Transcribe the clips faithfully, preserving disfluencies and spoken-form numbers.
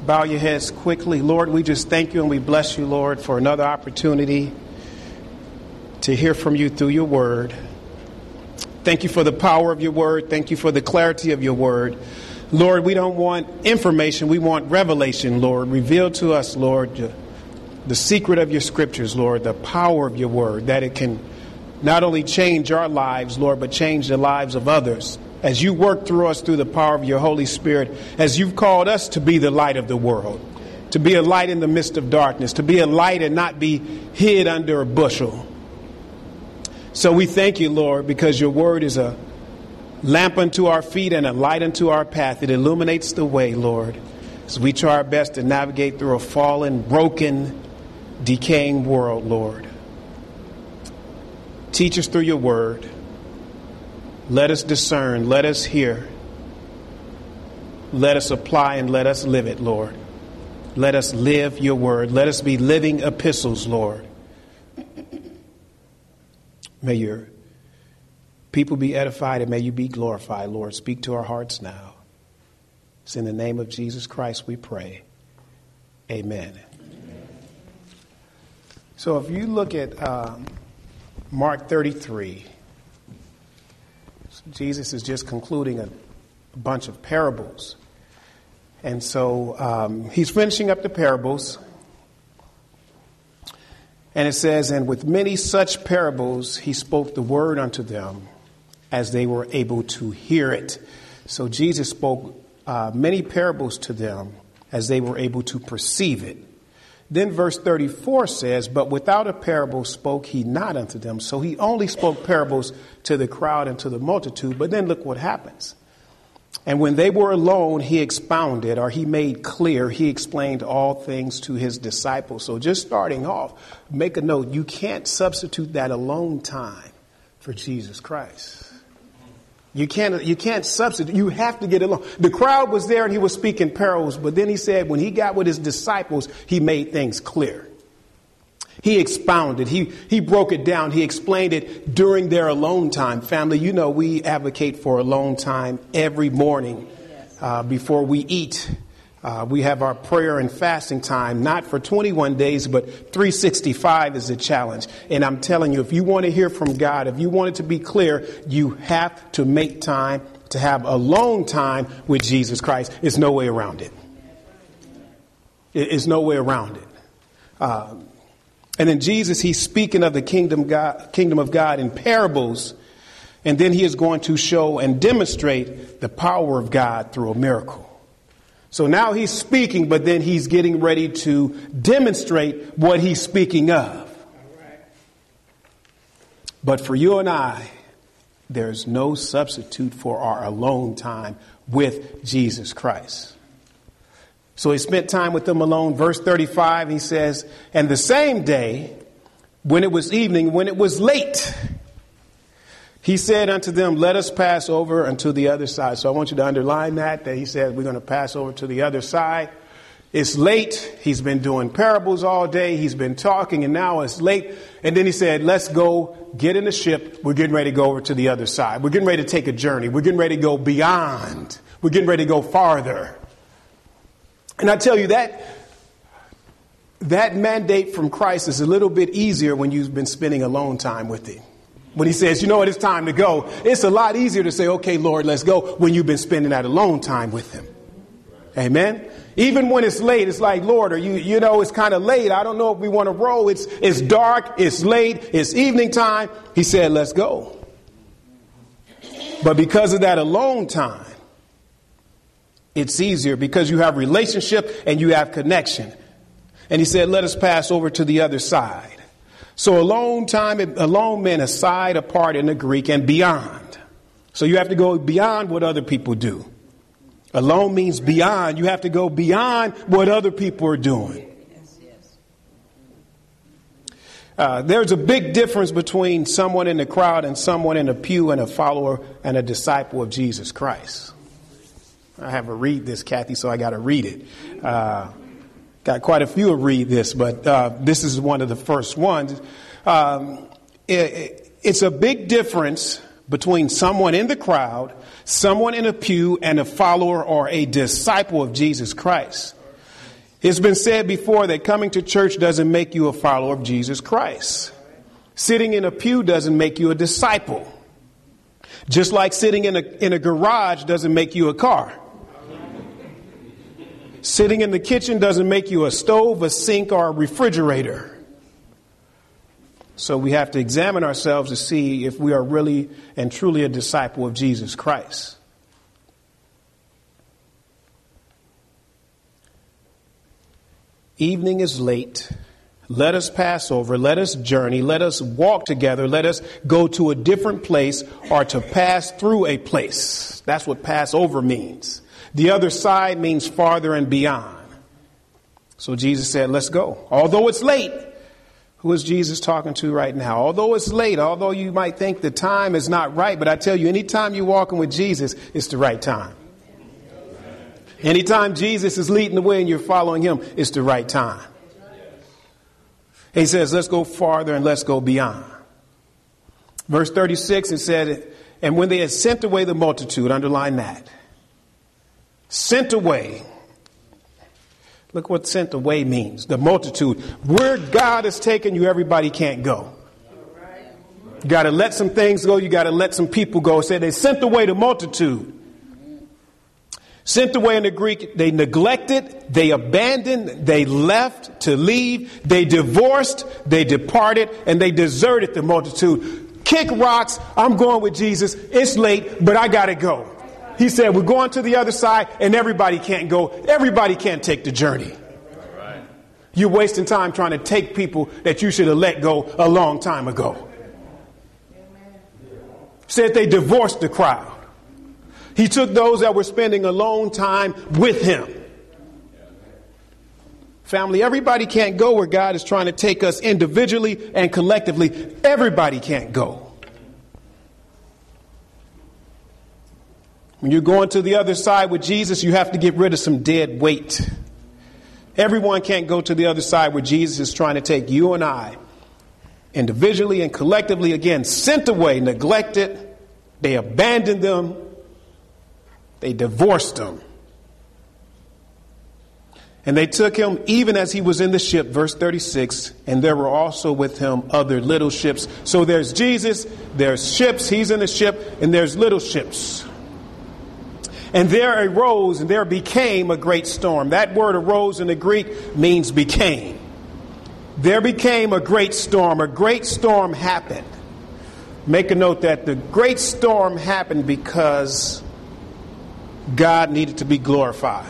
bow your heads quickly. Lord, we just thank you and we bless you, Lord, for another opportunity to hear from you through your word. Thank you for the power of your word. Thank you for the clarity of your word. Lord, we don't want information. We want revelation, Lord. Reveal to us, Lord, the secret of your scriptures, Lord, the power of your word, that it can not only change our lives, Lord, but change the lives of others. As you work through us through the power of your Holy Spirit, as you've called us to be the light of the world, to be a light in the midst of darkness, to be a light and not be hid under a bushel. So we thank you, Lord, because your word is a lamp unto our feet and a light unto our path. It illuminates the way, Lord, as we try our best to navigate through a fallen, broken, decaying world, Lord. Teach us through your word. Let us discern. Let us hear. Let us apply and let us live it, Lord. Let us live your word. Let us be living epistles, Lord. May your people be edified and may you be glorified, Lord. Speak to our hearts now. It's in the name of Jesus Christ we pray. Amen. Amen. So if you look at um, Mark thirty-three, Jesus is just concluding a, a bunch of parables. And so um, he's finishing up the parables. And it says, and with many such parables, he spoke the word unto them as they were able to hear it. So Jesus spoke uh, many parables to them as they were able to perceive it. Then verse thirty-four says, but without a parable spoke he not unto them. So he only spoke parables to the crowd and to the multitude. But then look what happens. And when they were alone, he expounded, or he made clear, he explained all things to his disciples. So just starting off, make a note, you can't substitute that alone time for Jesus Christ. You can't, you can't substitute. You have to get along. The crowd was there and he was speaking parables. But then he said when he got with his disciples, he made things clear. He expounded. He, he broke it down. He explained it during their alone time. Family, you know, we advocate for alone time every morning uh, before we eat. Uh, we have our prayer and fasting time, not for twenty-one days, but three sixty-five is a challenge. And I'm telling you, if you want to hear from God, if you want it to be clear, you have to make time to have alone time with Jesus Christ. There's no way around it. There's no way around it. Uh, and then Jesus, he's speaking of the kingdom, God, kingdom of God in parables. And then he is going to show and demonstrate the power of God through a miracle. So now he's speaking, but then he's getting ready to demonstrate what he's speaking of. But for you and I, there's no substitute for our alone time with Jesus Christ. So he spent time with them alone. Verse thirty-five, he says, and the same day, when it was evening, when it was late, he said unto them, let us pass over unto the other side. So I want you to underline that, that he said we're going to pass over to the other side. It's late. He's been doing parables all day. He's been talking and now it's late. And then he said, let's go get in the ship. We're getting ready to go over to the other side. We're getting ready to take a journey. We're getting ready to go beyond. We're getting ready to go farther. And I tell you that that mandate from Christ is a little bit easier when you've been spending alone time with him. When he says, you know what, it's time to go. It's a lot easier to say, okay, Lord, let's go when you've been spending that alone time with him. Amen. Even when it's late, it's like, Lord, are you, you know, it's kind of late. I don't know if we want to roll. It's, it's dark. It's late. It's evening time. He said, let's go. But because of that alone time, it's easier because you have relationship and you have connection. And he said, let us pass over to the other side. So alone time, alone meant aside, apart in the Greek, and beyond. So you have to go beyond what other people do. Alone means beyond. You have to go beyond what other people are doing. Uh, there's a big difference between someone in the crowd and someone in a pew and a follower and a disciple of Jesus Christ. I have to read this, Kathy, so I got to read it. Uh, Got quite a few to read this, but uh, this is one of the first ones. Um, it, it's a big difference between someone in the crowd, someone in a pew, and a follower or a disciple of Jesus Christ. It's been said before that coming to church doesn't make you a follower of Jesus Christ. Sitting in a pew doesn't make you a disciple. Just like sitting in a, in a garage doesn't make you a car. Sitting in the kitchen doesn't make you a stove, a sink, or a refrigerator. So we have to examine ourselves to see if we are really and truly a disciple of Jesus Christ. Evening is late. Let us pass over. Let us journey. Let us walk together. Let us go to a different place or to pass through a place. That's what Passover means. The other side means farther and beyond. So Jesus said, let's go. Although it's late. Who is Jesus talking to right now? Although it's late, although you might think the time is not right, but I tell you, anytime you're walking with Jesus, it's the right time. Anytime Jesus is leading the way and you're following him, it's the right time. He says, let's go farther and let's go beyond. Verse thirty-six, it said, and when they had sent away the multitude, underline that. Sent away. Look what sent away means. The multitude. Where God has taken you, everybody can't go. You got to let some things go. You got to let some people go. It said they sent away the multitude. Sent away in the Greek, they neglected, they abandoned, they left to leave, they divorced, they departed, and they deserted the multitude. Kick rocks, I'm going with Jesus. It's late, but I got to go. He said, we're going to the other side, and everybody can't go. Everybody can't take the journey. Right. You're wasting time trying to take people that you should have let go a long time ago. Said they divorced the crowd. He took those that were spending alone time with him. Family, everybody can't go where God is trying to take us individually and collectively. Everybody can't go. When you're going to the other side with Jesus, you have to get rid of some dead weight. Everyone can't go to the other side where Jesus is trying to take you and I individually and collectively, again, sent away, neglected. They abandoned them. They divorced them. And they took him even as he was in the ship, verse thirty-six, and there were also with him other little ships. So there's Jesus, there's ships, he's in the ship, and there's little ships. And there arose and there became a great storm. That word arose in the Greek means became. There became a great storm. A great storm happened. Make a note that the great storm happened because God needed to be glorified.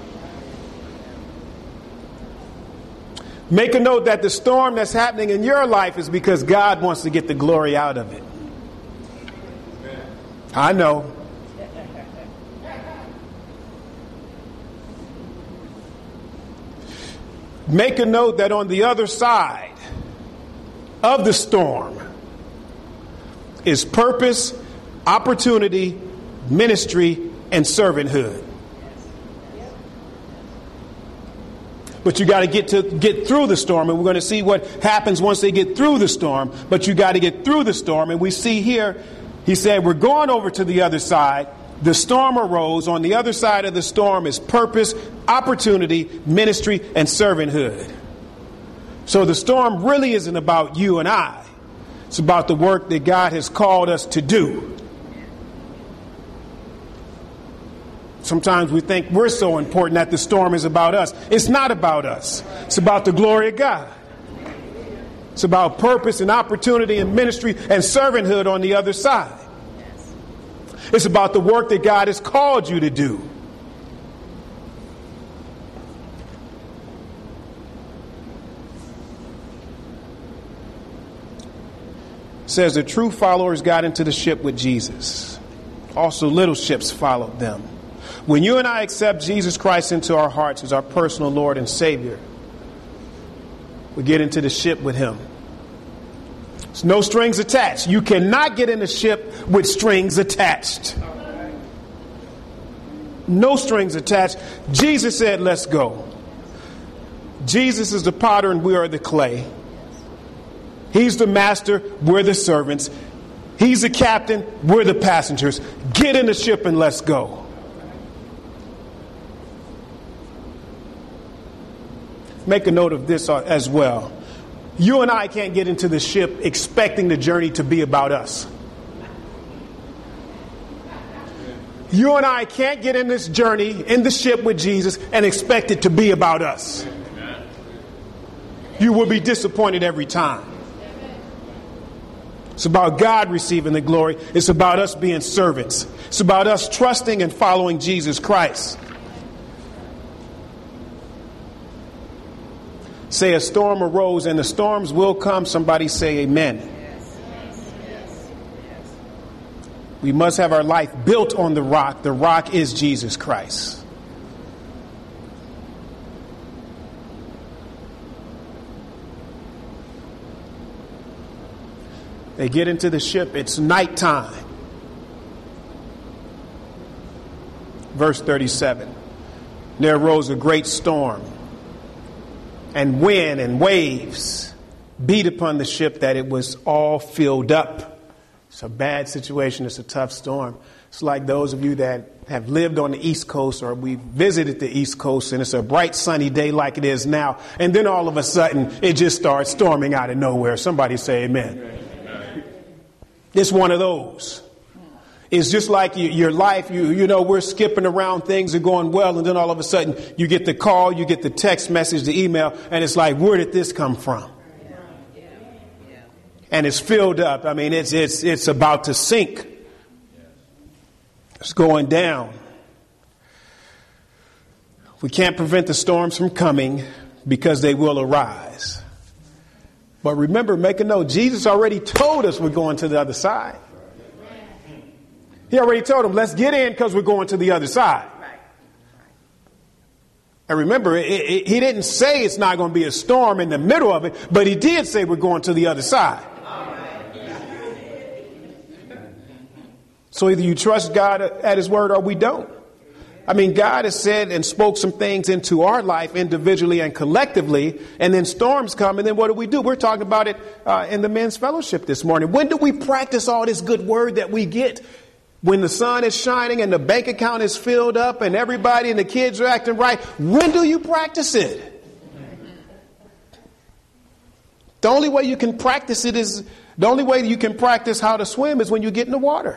Make a note that the storm that's happening in your life is because God wants to get the glory out of it. I know. Make a note that on the other side of the storm is purpose, opportunity, ministry, and servanthood. But you got to get to get through the storm, and we're going to see what happens once they get through the storm. But you got to get through the storm, and we see here, he said, we're going over to the other side. The storm arose. On the other side of the storm is purpose, opportunity, ministry, and servanthood. So the storm really isn't about you and I. It's about the work that God has called us to do. Sometimes we think we're so important that the storm is about us. It's not about us. It's about the glory of God. It's about purpose and opportunity and ministry and servanthood on the other side. It's about the work that God has called you to do. It says the true followers got into the ship with Jesus. Also, little ships followed them. When you and I accept Jesus Christ into our hearts as our personal Lord and Savior, we get into the ship with him. There's no strings attached. You cannot get in a ship with strings attached. No strings attached. Jesus said, let's go. Jesus is the potter and we are the clay. He's the master, we're the servants. He's the captain, we're the passengers. Get in the ship and let's go. Make a note of this as well. You and I can't get into the ship expecting the journey to be about us. You and I can't get in this journey, in the ship with Jesus, and expect it to be about us. You will be disappointed every time. It's about God receiving the glory. It's about us being servants. It's about us trusting and following Jesus Christ. Say a storm arose, and the storms will come. Somebody say amen. Yes. Yes. Yes. We must have our life built on the rock. The rock is Jesus Christ. They get into the ship. It's nighttime. Verse thirty-seven. There arose a great storm, and wind and waves beat upon the ship that it was all filled up. It's a bad situation. It's a tough storm. It's like those of you that have lived on the East Coast, or we visited the East Coast, and it's a bright sunny day like it is now. And then all of a sudden it just starts storming out of nowhere. Somebody say amen. Amen. It's one of those. It's just like you, your life, you you know, we're skipping around, things are going well, and then all of a sudden you get the call, you get the text message, the email, and it's like, where did this come from? And it's filled up. I mean, it's it's it's about to sink. It's going down. We can't prevent the storms from coming because they will arise. But remember, make a note, Jesus already told us we're going to the other side. He already told them, let's get in because we're going to the other side. And remember, it, it, he didn't say it's not going to be a storm in the middle of it, but he did say we're going to the other side. So either you trust God at his word or we don't. I mean, God has said and spoke some things into our life individually and collectively, and then storms come, and then what do we do? We're talking about it uh, in the men's fellowship this morning. When do we practice all this good word that we get? When the sun is shining and the bank account is filled up and everybody and the kids are acting right, when do you practice it? The only way you can practice it is, the only way you can practice how to swim is when you get in the water.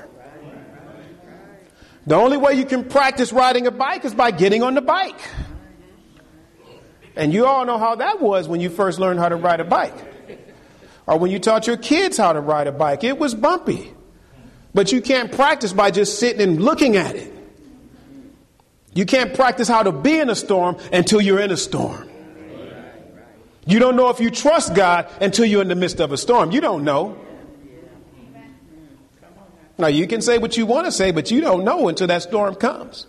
The only way you can practice riding a bike is by getting on the bike. And you all know how that was when you first learned how to ride a bike. Or when you taught your kids how to ride a bike. It was bumpy. But you can't practice by just sitting and looking at it. You can't practice how to be in a storm until you're in a storm. You don't know if you trust God until you're in the midst of a storm. You don't know. Now, you can say what you want to say, but you don't know until that storm comes.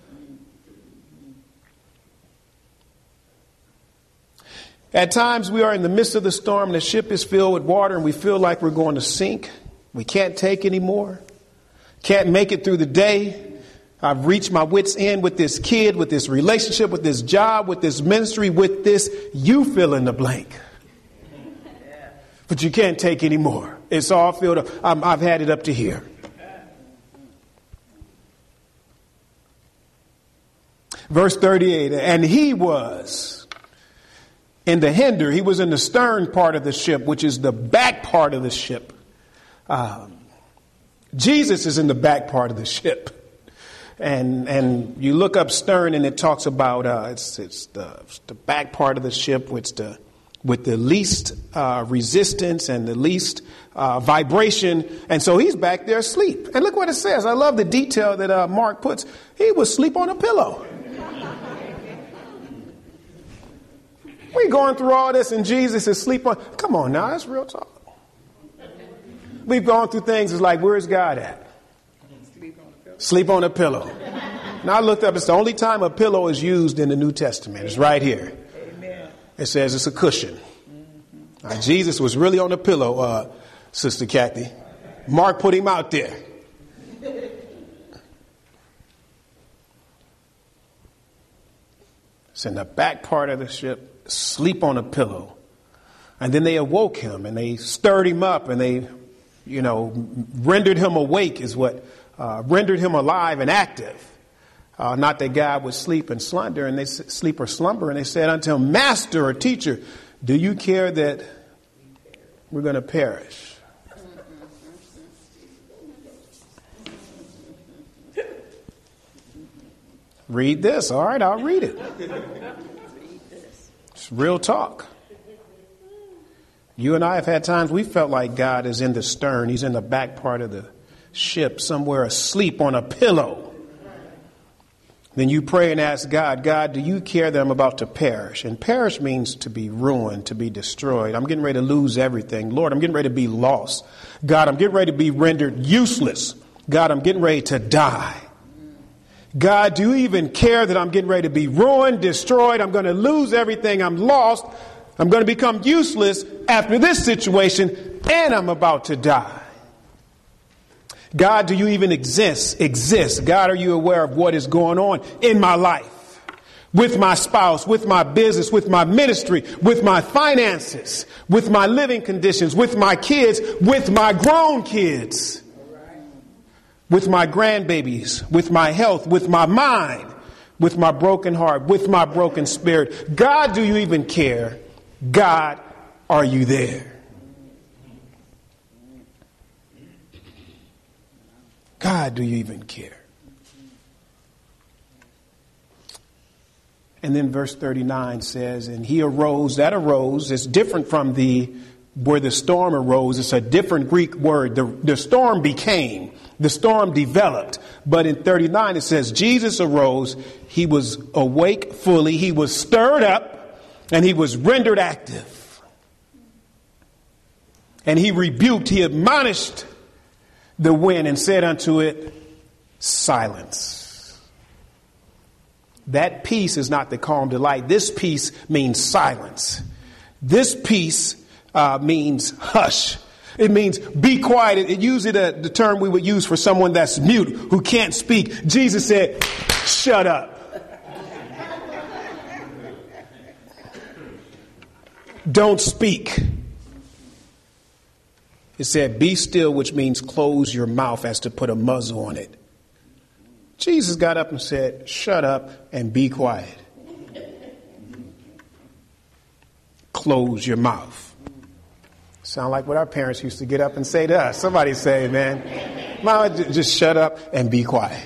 At times, we are in the midst of the storm, and the ship is filled with water, and we feel like we're going to sink. We can't take anymore. Can't make it through the day. I've reached my wit's end with this kid, with this relationship, with this job, with this ministry, with this. You fill in the blank. But you can't take anymore. It's all filled up. I'm, I've had it up to here. Verse thirty-eight, and he was in the hinder. He was in the stern part of the ship, which is the back part of the ship. Um, Jesus is in the back part of the ship. And and you look up stern and it talks about uh, it's it's the, it's the back part of the ship with the with the least uh, resistance and the least uh, vibration. And so he's back there asleep. And look what it says. I love the detail that uh, Mark puts. He was asleep on a pillow. We going through all this and Jesus is asleep on. Come on now, that's real talk. We've gone through things. It's like, where's God at? Sleep on a pillow. Sleep on a pillow. Now I looked up. It's the only time a pillow is used in the New Testament. It's right here. Amen. It says it's a cushion. Mm-hmm. Now, Jesus was really on a pillow, uh, Sister Kathy. Mark put him out there. It's in the back part of the ship. Sleep on a pillow. And then they awoke him and they stirred him up and they, you know, rendered him awake is what, uh, rendered him alive and active. Uh, not that God would sleep and slumber, and they sleep or slumber, and they said unto him, Master or teacher, do you care that we're going to perish? Read this. All right, I'll read it. It's real talk. You and I have had times we felt like God is in the stern. He's in the back part of the ship somewhere asleep on a pillow. Then you pray and ask God, God, do you care that I'm about to perish? And perish means to be ruined, to be destroyed. I'm getting ready to lose everything. Lord, I'm getting ready to be lost. God, I'm getting ready to be rendered useless. God, I'm getting ready to die. God, do you even care that I'm getting ready to be ruined, destroyed? I'm going to lose everything. I'm lost. I'm going to become useless after this situation, and I'm about to die. God, do you even exist? Exist. God, are you aware of what is going on in my life? With my spouse, with my business, with my ministry, with my finances, with my living conditions, with my kids, with my grown kids, with my grandbabies, with my health, with my mind, with my broken heart, with my broken spirit. God, do you even care? God, are you there? God, do you even care? And then verse thirty-nine says, and he arose, that arose, it's different from the, where the storm arose. It's a different Greek word. The, the storm became, the storm developed. But in thirty-nine, it says, Jesus arose, he was awake fully, he was stirred up, and he was rendered active. And he rebuked, he admonished the wind and said unto it, silence. That peace is not the calm delight. This peace means silence. This peace uh, means hush. It means be quiet. It, it uses the, the term we would use for someone that's mute, who can't speak. Jesus said, shut up. Don't speak. It said, be still, which means close your mouth, as to put a muzzle on it. Jesus got up and said, shut up and be quiet. Close your mouth. Sound like what our parents used to get up and say to us. Somebody say, man, Mama, just shut up and be quiet.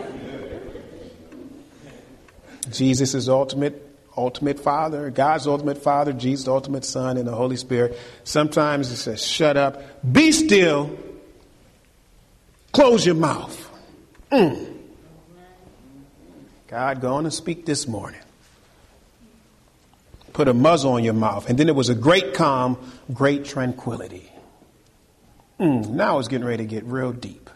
Jesus is ultimate. Ultimate Father, God's ultimate Father, Jesus' ultimate Son, and the Holy Spirit. Sometimes it says, shut up, be still, close your mouth. Mm. God, go on and speak this morning. Put a muzzle on your mouth. And then there was a great calm, great tranquility. Mm. Now it's getting ready to get real deep.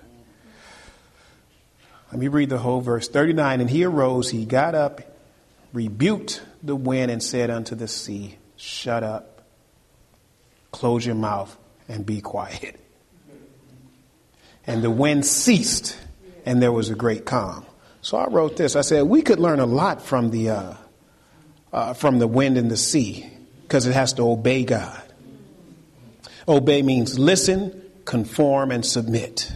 Let me read the whole verse. thirty-nine, and he arose, he got up, rebuked the wind and said unto the sea, shut up, close your mouth, and be quiet. And the wind ceased, and there was a great calm. So I wrote this. I said, we could learn a lot from the, uh, uh, from the wind and the sea, because it has to obey God. Obey means listen, conform, and submit.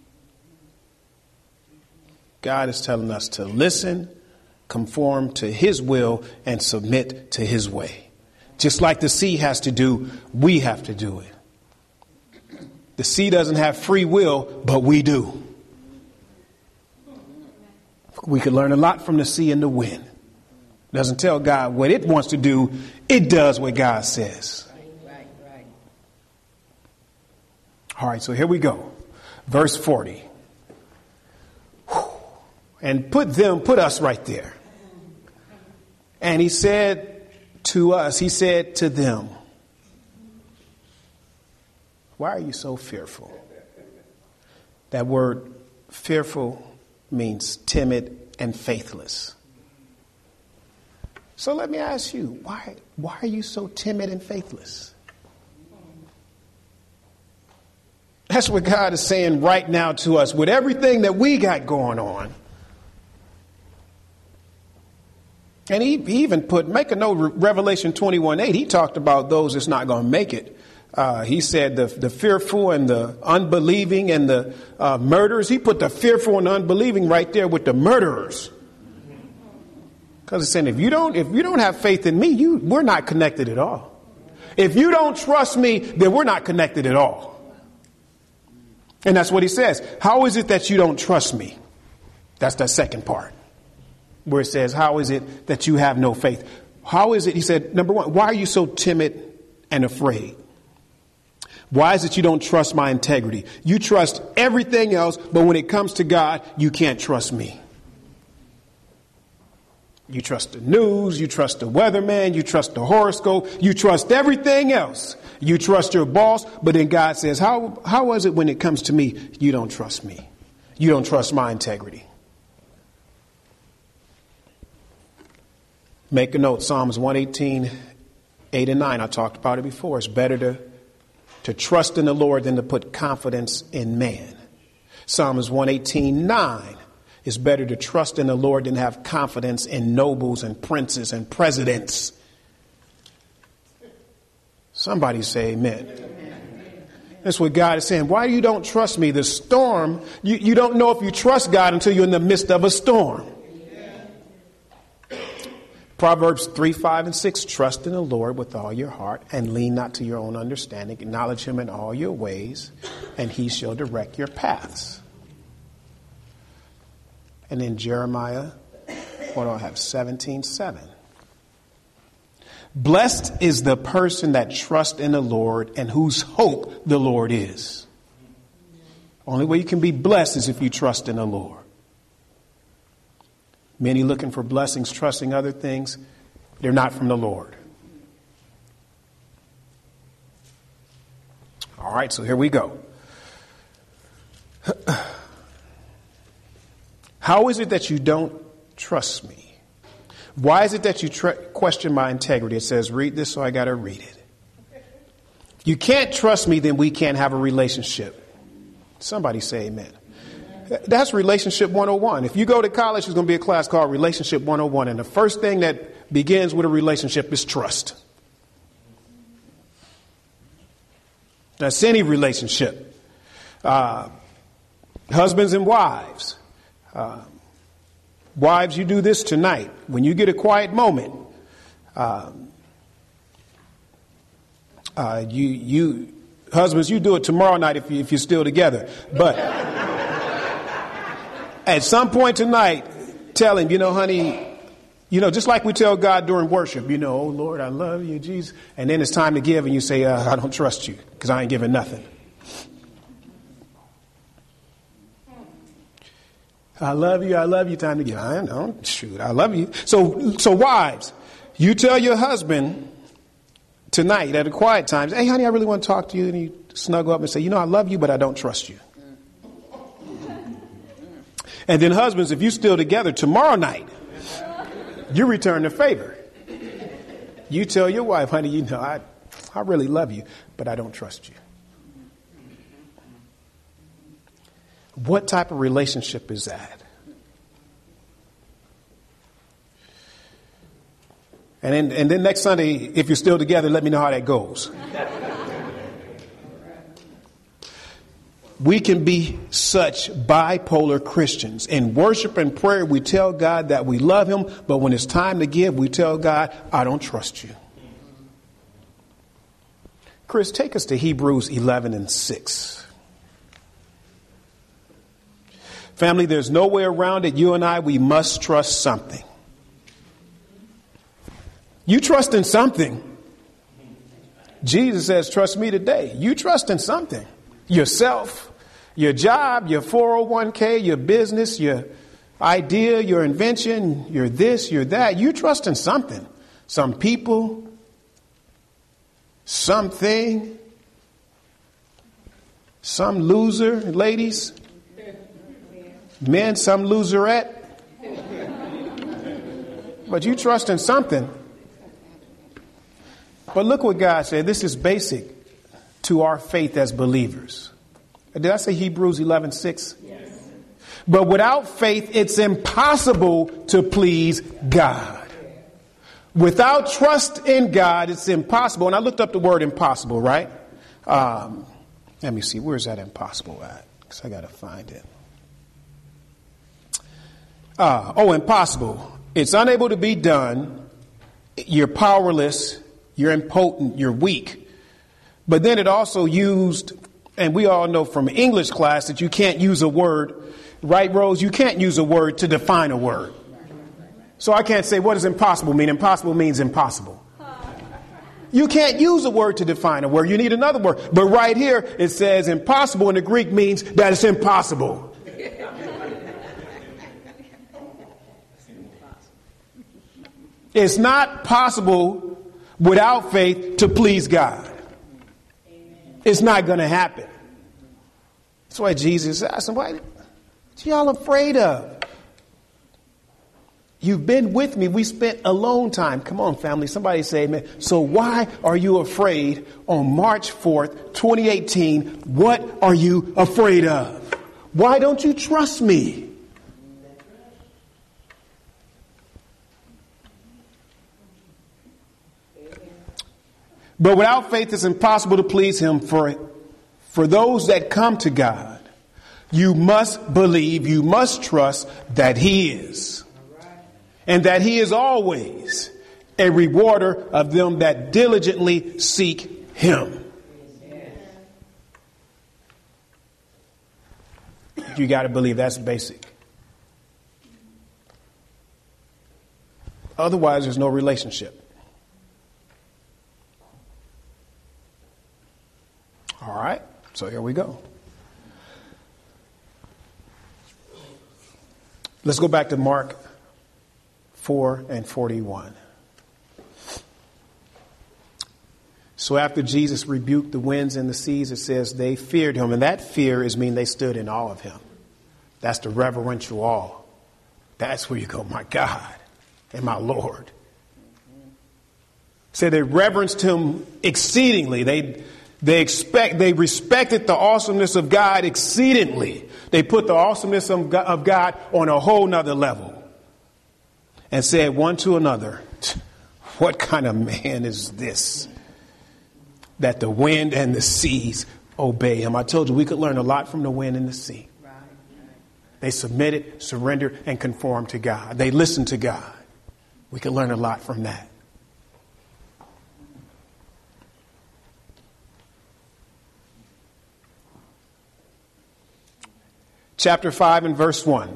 God is telling us to listen, conform to his will, and submit to his way. Just like the sea has to do, we have to do it. The sea doesn't have free will, but we do. We could learn a lot from the sea and the wind. It doesn't tell God what it wants to do. It does what God says. Right, right. All right, so here we go. Verse forty. And put them, put us right there. And he said to us, he said to them, why are you so fearful? That word fearful means timid and faithless. So let me ask you, why, why are you so timid and faithless? That's what God is saying right now to us with everything that we got going on. And he, he even put, make a note, Revelation twenty-one eight, he talked about those that's not going to make it. Uh, he said the, the fearful and the unbelieving and the uh, murderers. He put the fearful and unbelieving right there with the murderers. Because it's saying if you don't if you don't have faith in me, you we're not connected at all. If you don't trust me, then we're not connected at all. And that's what he says. How is it that you don't trust me? That's the second part. Where it says, how is it that you have no faith? How is it? He said, number one, why are you so timid and afraid? Why is it you don't trust my integrity? You trust everything else, but when it comes to God, you can't trust me. You trust the news, you trust the weatherman, you trust the horoscope, you trust everything else. You trust your boss, but then God says, how, how is it when it comes to me, you don't trust me? You don't trust my integrity. Make a note, Psalms one eighteen, eight and nine. I talked about it before. It's better to, to trust in the Lord than to put confidence in man. Psalms one eighteen, nine. It's better to trust in the Lord than have confidence in nobles and princes and presidents. Somebody say amen. Amen. That's what God is saying. Why you don't trust me? The storm, you, you don't know if you trust God until you're in the midst of a storm. Proverbs three, five, and six, trust in the Lord with all your heart and lean not to your own understanding. Acknowledge him in all your ways and he shall direct your paths. And then Jeremiah, what do I have? seventeen, seven. Blessed is the person that trusts in the Lord and whose hope the Lord is. Only way you can be blessed is if you trust in the Lord. Many looking for blessings, trusting other things, they're not from the Lord. All right, so here we go. How is it that you don't trust me? Why is it that you tr- question my integrity? It says, read this, so I got to read it. If you can't trust me, then we can't have a relationship. Somebody say amen. That's relationship one oh one. If you go to college, there's going to be a class called relationship one oh one. And the first thing that begins with a relationship is trust. That's any relationship. Uh, husbands and wives. Uh, wives, you do this tonight. When you get a quiet moment, uh, uh, you, you, husbands, you do it tomorrow night if, you, if you're still together. But at some point tonight, tell him, you know, honey, you know, just like we tell God during worship, you know, oh, Lord, I love you, Jesus. And then it's time to give and you say, uh, I don't trust you because I ain't giving nothing. I love you. I love you. Time to give. I don't shoot. I love you. So, so wives, you tell your husband tonight at a quiet time, hey, honey, I really want to talk to you. And you snuggle up and say, you know, I love you, but I don't trust you. And then husbands, if you're still together tomorrow night, you return the favor. You tell your wife, honey, you know, I, I really love you, but I don't trust you. What type of relationship is that? And then, and then next Sunday, if you're still together, let me know how that goes. We can be such bipolar Christians. In worship and prayer, we tell God that we love him, but when it's time to give, we tell God, I don't trust you. Chris, take us to Hebrews eleven and six. Family, there's no way around it. You and I, we must trust something. You trust in something. Jesus says, trust me today. You trust in something. Yourself, your job, your four oh one k, your business, your idea, your invention, your this, your that. You trust in something. Some people, something, some loser, ladies. Men, some loserette. But you trust in something. But look what God said. This is basic to our faith as believers. Did I say Hebrews eleven six? Yes. But without faith, it's impossible to please God. Without trust in God, it's impossible. And I looked up the word impossible, right? Um, let me see. Where's that impossible at? Because I got to find it. Uh, oh, impossible. It's unable to be done. You're powerless. You're impotent. You're weak. But then it also used, and we all know from English class that you can't use a word. Right, Rose? You can't use a word to define a word. So I can't say, what does impossible mean? Impossible means impossible. You can't use a word to define a word. You need another word. But right here, it says impossible in the Greek means that it's impossible. It's not possible without faith to please God. It's not going to happen. That's why Jesus asked him, what y'all afraid of? You've been with me. We spent alone time. Come on, family. Somebody say amen. So why are you afraid on March fourth, twenty eighteen? What are you afraid of? Why don't you trust me? But without faith, it's impossible to please him. For, for those that come to God, you must believe, you must trust that he is. And that he is always a rewarder of them that diligently seek him. You got to believe that's basic. Otherwise, there's no relationship. All right, so here we go. Let's go back to Mark four and forty-one. So after Jesus rebuked the winds and the seas, it says they feared him. And that fear is mean they stood in awe of him. That's the reverential awe. That's where you go, my God and my Lord. So they reverenced him exceedingly. They They expect, they respected the awesomeness of God exceedingly. They put the awesomeness of God on a whole nother level and said one to another, what kind of man is this that the wind and the seas obey him? I told you we could learn a lot from the wind and the sea. They submitted, surrendered, and conformed to God. They listened to God. We could learn a lot from that. Chapter five and verse one.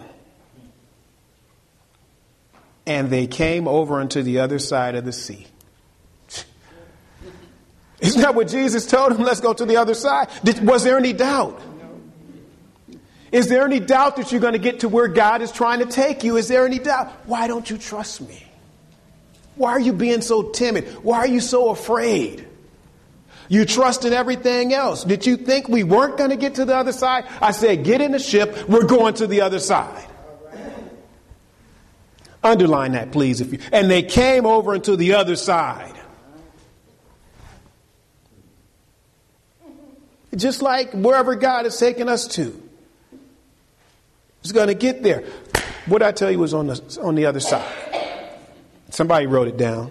And they came over unto the other side of the sea. Isn't that what Jesus told them? Let's go to the other side. Did, was there any doubt? Is there any doubt that you're going to get to where God is trying to take you? Is there any doubt? Why don't you trust me? Why are you being so timid? Why are you so afraid? You trust in everything else. Did you think we weren't going to get to the other side? I said, get in the ship. We're going to the other side. Underline that, please. If you, and they came over into the other side. Just like wherever God is taking us to. It's going to get there. What I tell you was on the, on the other side. Somebody wrote it down.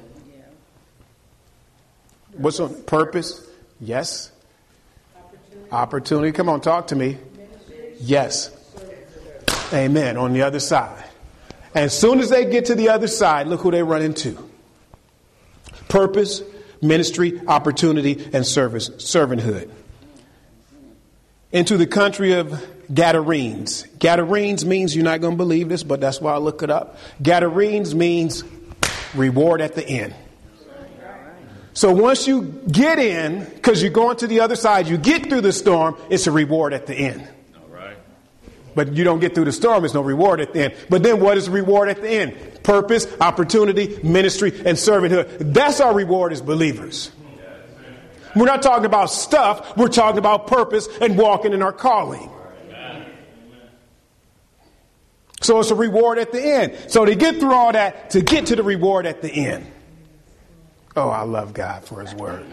What's on purpose? Yes. Opportunity. Opportunity. Come on, talk to me. Yes. Amen. On the other side. And as soon as they get to the other side, look who they run into. Purpose, ministry, opportunity, and service, servanthood. Into the country of Gadarenes. Gadarenes means, you're not going to believe this, but that's why I look it up. Gadarenes means reward at the end. So once you get in, because you're going to the other side, you get through the storm, it's a reward at the end. All right. But you don't get through the storm, there's no reward at the end. But then what is the reward at the end? Purpose, opportunity, ministry, and servanthood. That's our reward as believers. We're not talking about stuff, we're talking about purpose and walking in our calling. So it's a reward at the end. So to get through all that, to get to the reward at the end. Oh, I love God for his word.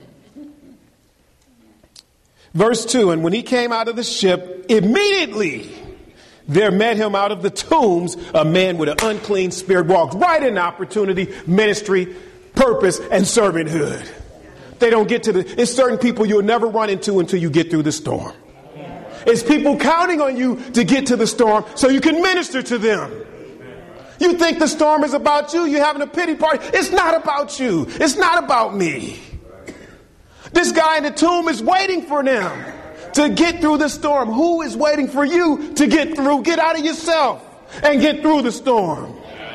Verse two, and when he came out of the ship, immediately there met him out of the tombs a man with an unclean spirit, walked right in opportunity, ministry, purpose, and servanthood. They don't get to the, it's certain people you'll never run into until you get through the storm. It's people counting on you to get to the storm so you can minister to them. You think the storm is about you. You're having a pity party. It's not about you. It's not about me. This guy in the tomb is waiting for them to get through the storm. Who is waiting for you to get through? Get out of yourself and get through the storm.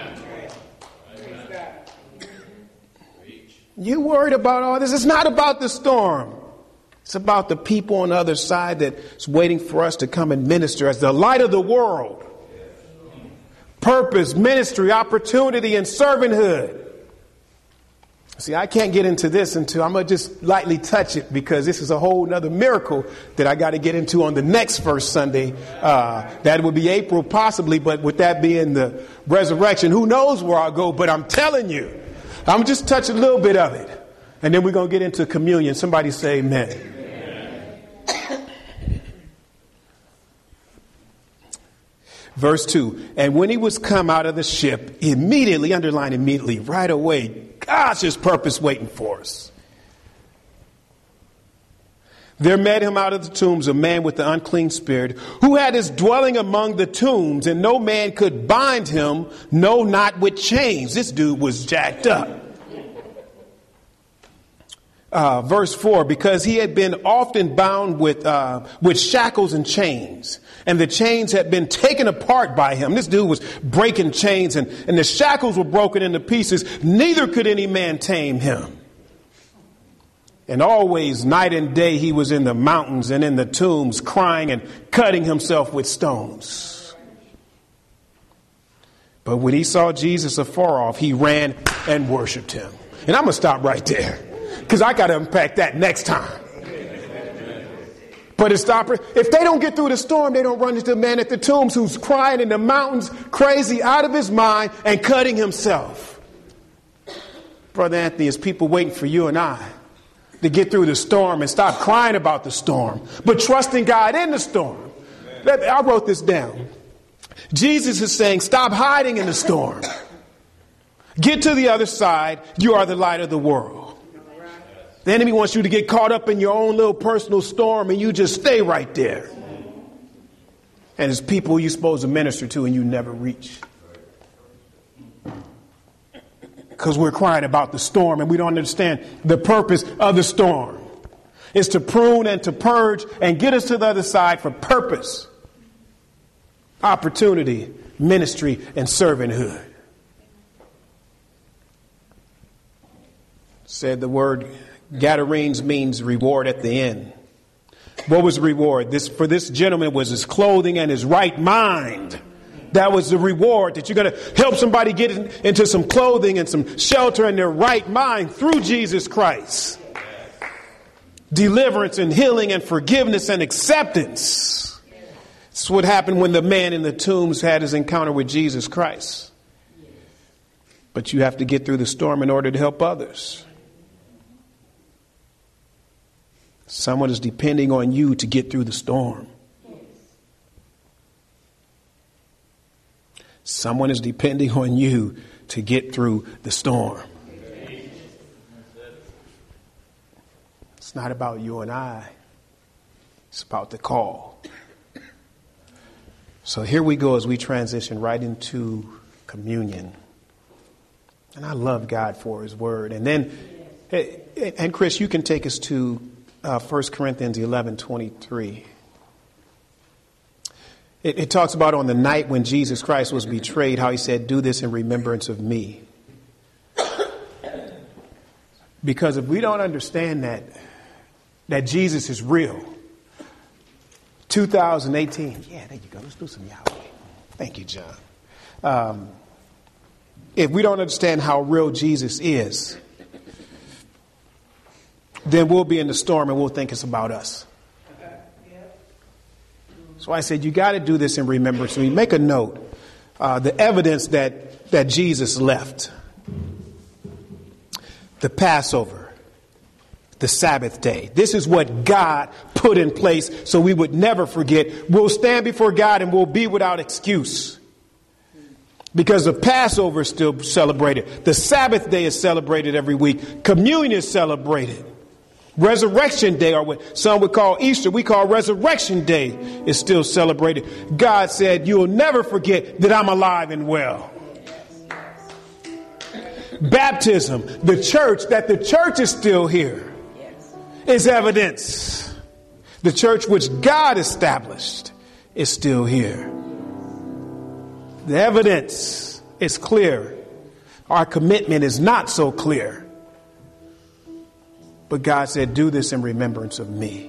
You worried about all this. It's not about the storm. It's about the people on the other side that's waiting for us to come and minister as the light of the world. Purpose, ministry, opportunity, and servanthood. See, I can't get into this until I'm going to just lightly touch it, because this is a whole nother miracle that I got to get into on the next first Sunday. Uh, that would be April possibly, but with that being the resurrection, who knows where I'll go. But I'm telling you, I'm just touch a little bit of it. And then we're going to get into communion. Somebody say amen. Amen. Verse two, and when he was come out of the ship, immediately, underline immediately, right away, gosh, his purpose waiting for us. There met him out of the tombs a man with the unclean spirit, who had his dwelling among the tombs, and no man could bind him, no, not with chains. This dude was jacked up. Uh, verse four, because he had been often bound with uh, with shackles and chains, and the chains had been taken apart by him. This dude was breaking chains, and, and the shackles were broken into pieces. Neither could any man tame him. And always, night and day, he was in the mountains and in the tombs, crying and cutting himself with stones. But when he saw Jesus afar off, he ran and worshiped him. And I'm going to stop right there, because I got to unpack that next time. But it's stop. If they don't get through the storm, they don't run into the man at the tombs who's crying in the mountains, crazy, out of his mind, and cutting himself. Brother Anthony, it's people waiting for you and I to get through the storm and stop crying about the storm, but trusting God in the storm. I wrote this down. Jesus is saying, stop hiding in the storm. Get to the other side. You are the light of the world. The enemy wants you to get caught up in your own little personal storm, and you just stay right there. And it's people you're supposed to minister to and you never reach. Because we're crying about the storm and we don't understand the purpose of the storm. It's to prune and to purge and get us to the other side for purpose, opportunity, ministry, and servanthood. Said the word Gadarenes means reward at the end. What was the reward? This for this gentleman was his clothing and his right mind. That was the reward, that you're going to help somebody get in, into some clothing and some shelter in their right mind through Jesus Christ. Deliverance and healing and forgiveness and acceptance. That's what happened when the man in the tombs had his encounter with Jesus Christ. But you have to get through the storm in order to help others. Someone is depending on you to get through the storm. Someone is depending on you to get through the storm. It's not about you and I. It's about the call. So here we go as we transition right into communion. And I love God for his word. And then, and Chris, you can take us to uh, First Corinthians eleven twenty-three. It, it talks about on the night when Jesus Christ was betrayed, how he said, do this in remembrance of me. Because if we don't understand that, that Jesus is real, two thousand eighteen, yeah, there you go. Let's do some Yahweh. Thank you, John. Um, if we don't understand how real Jesus is, then we'll be in the storm and we'll think it's about us. So I said, you got to do this in remembrance. So you make a note, uh, the evidence that, that Jesus left. The Passover, the Sabbath day. This is what God put in place so we would never forget. We'll stand before God and we'll be without excuse. Because the Passover is still celebrated. The Sabbath day is celebrated every week. Communion is celebrated. Resurrection Day, or what some would call Easter, we call Resurrection Day, is still celebrated. God said, you'll never forget that I'm alive and well. Baptism, the church, that the church is still here, is evidence. The church which God established is still here. The evidence is clear. Our commitment is not so clear. But God said, do this in remembrance of me.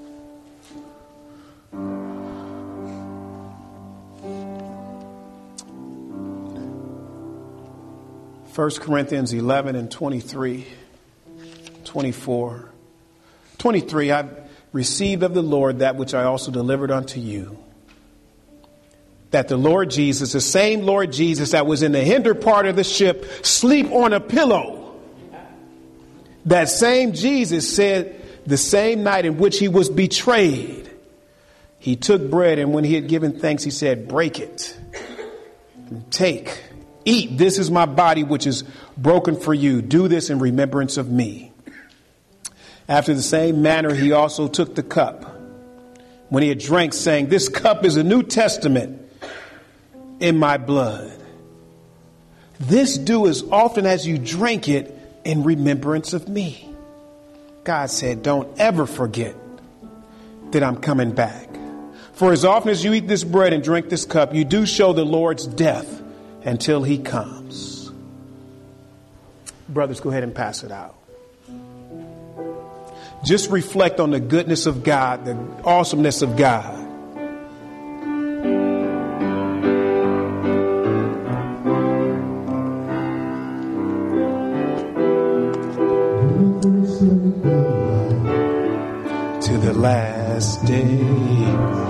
First Corinthians eleven and twenty-three, twenty-four. twenty-three, I received of the Lord that which I also delivered unto you. That the Lord Jesus, the same Lord Jesus that was in the hinder part of the ship, sleep on a pillow. That same Jesus said the same night in which he was betrayed, he took bread, and when he had given thanks, he said, break it and take, eat. This is my body, which is broken for you. Do this in remembrance of me. After the same manner, he also took the cup when he had drank, saying, this cup is a New Testament in my blood. This do as often as you drink it in remembrance of me. God said, don't ever forget that I'm coming back. For as often as you eat this bread and drink this cup, you do show the Lord's death until he comes. Brothers, go ahead and pass it out. Just reflect on the goodness of God, the awesomeness of God. To the last day.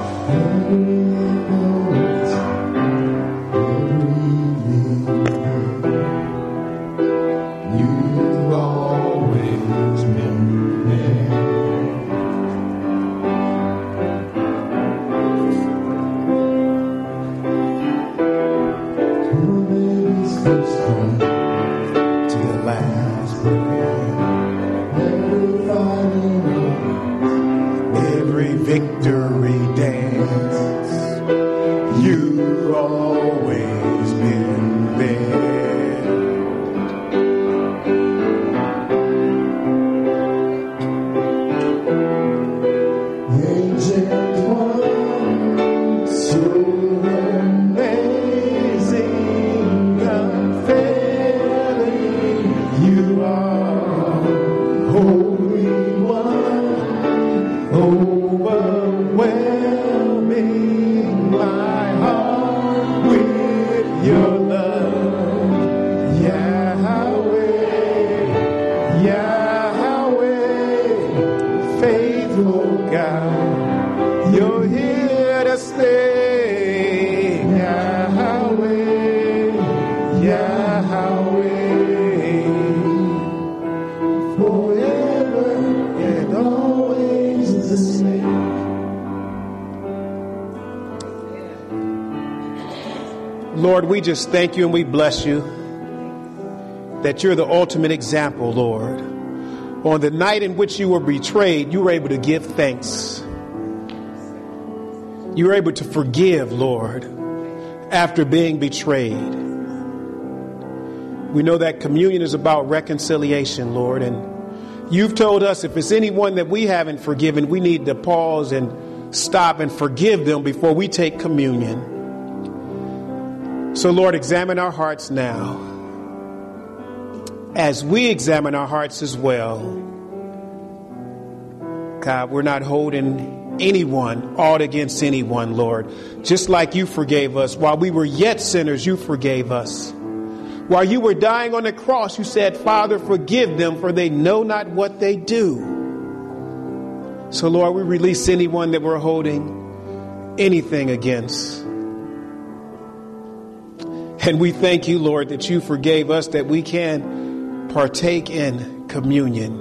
Lord, we just thank you and we bless you that you're the ultimate example, Lord. On the night in which you were betrayed, you were able to give thanks. You were able to forgive, Lord, after being betrayed. We know that communion is about reconciliation, Lord, and you've told us if it's anyone that we haven't forgiven, we need to pause and stop and forgive them before we take communion. So, Lord, examine our hearts now as we examine our hearts as well. God, we're not holding anyone out against anyone, Lord. Just like you forgave us. While we were yet sinners, you forgave us. While you were dying on the cross, you said, Father, forgive them, for they know not what they do. So, Lord, we release anyone that we're holding anything against. And we thank you, Lord, that you forgave us, that we can partake in communion.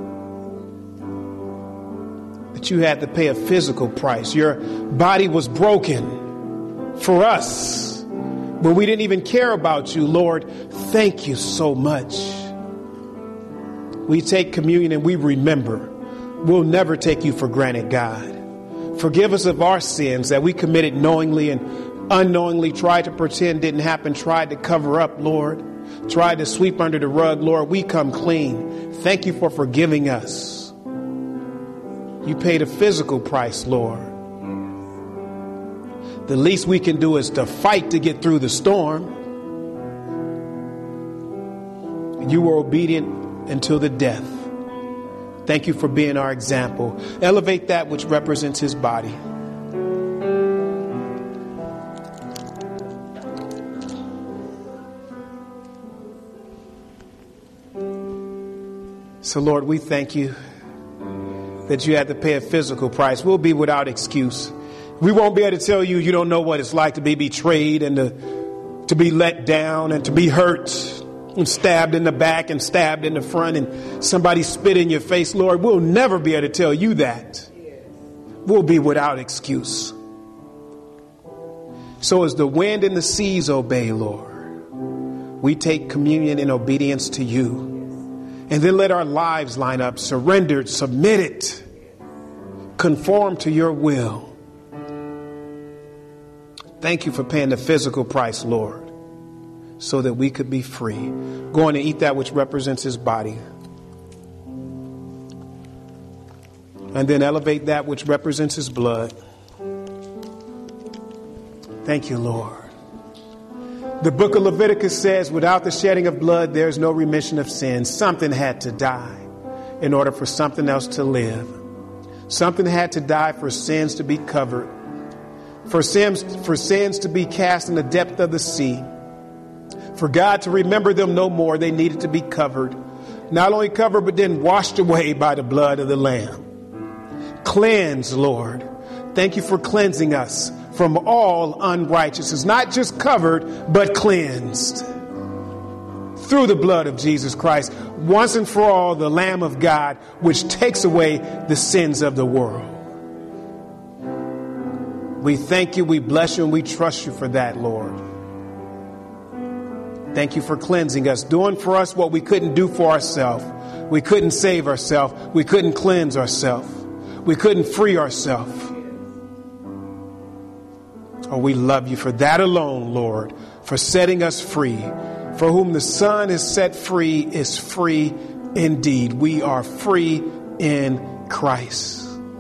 That you had to pay a physical price. Your body was broken for us when we didn't even care about you, Lord. Thank you so much. We take communion and we remember We'll never take you for granted, God. Forgive us of our sins that we committed knowingly and unknowingly, tried to pretend didn't happen, tried to cover up, Lord, tried to sweep under the rug. Lord, we come clean. Thank you for forgiving us. You paid a physical price, Lord. The least we can do is to fight to get through the storm. You were obedient until the death. Thank you for being our example. Elevate that which represents his body. So, Lord, we thank you that you had to pay a physical price. We'll be without excuse. We won't be able to tell you you don't know what it's like to be betrayed and to, to be let down and to be hurt and stabbed in the back and stabbed in the front and somebody spit in your face. Lord, we'll never be able to tell you that. We'll be without excuse. So as the wind and the seas obey, Lord, we take communion in obedience to you. And then let our lives line up, surrendered, submitted, conform to your will. Thank you for paying the physical price, Lord, so that we could be free. Go on and eat that which represents his body. And then elevate that which represents his blood. Thank you, Lord. The book of Leviticus says, without the shedding of blood, there's no remission of sins. Something had to die in order for something else to live. Something had to die for sins to be covered. For sins, for sins to be cast in the depth of the sea. For God to remember them no more, they needed to be covered. Not only covered, but then washed away by the blood of the Lamb. Cleanse, Lord. Thank you for cleansing us from all unrighteousness. Not just covered, but cleansed. Through the blood of Jesus Christ. Once and for all, the Lamb of God, which takes away the sins of the world. We thank you, we bless you, and we trust you for that, Lord. Thank you for cleansing us, doing for us what we couldn't do for ourselves. We couldn't save ourselves. We couldn't cleanse ourselves. We couldn't free ourselves. Oh, we love you for that alone, Lord, for setting us free. For whom the Son is set free is free indeed. We are free in Christ.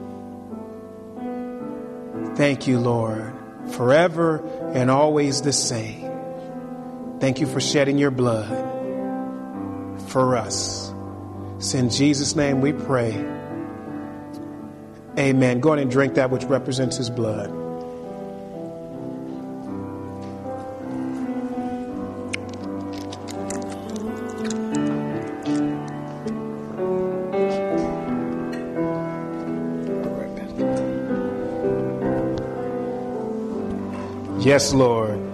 Thank you, Lord, forever and always the same. Thank you for shedding your blood for us. It's in Jesus' name we pray. Amen. Go ahead and drink that which represents his blood. Yes, Lord.